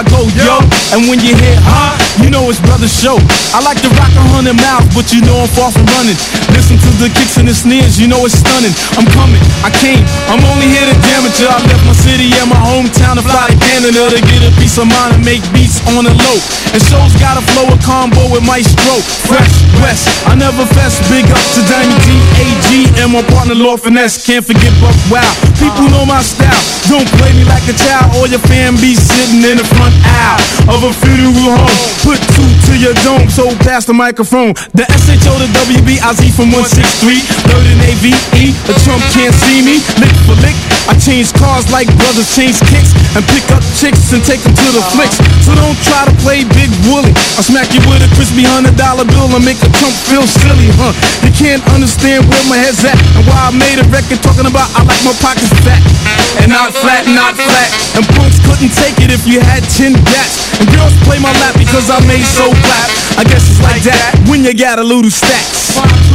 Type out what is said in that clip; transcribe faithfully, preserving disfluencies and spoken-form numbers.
I go, yo. And when you hear huh, you know it's Brother Show. I like to rock a hundred miles, but you know I'm far from running. Listen to the kicks and the snares, you know it's stunning. I'm coming, I came, I'm only here to jam it till I left my city and my hometown to fly to Canada to get a piece of mind and make beats on the low. And shows got a flow, a combo with Maestro. Fresh West, I never fess. Big up to Danny D A G and my partner Lord Finesse. Can't forget Buck Wow. People know my style. Don't play me like a child or your fan be sitting in the front aisle of a funeral home. Put two to your dome, so pass the microphone. The S H O to W B I Z from one six three. Third and A V E, the Trump can't see me. Lick for lick, I change cars like brothers change kicks and pick up chicks and take them to the flicks. So don't try to play Big Wooly. I'll smack you with a crispy hundred dollar bill and make a Trump feel silly, huh? You can't understand where my head's at and why I made a record talking about I like my pockets fat and not flat, not flat. And punks couldn't take it if you had ten gats. And girls play my lap because I made so clap. I guess it's like that when you got a little stacks.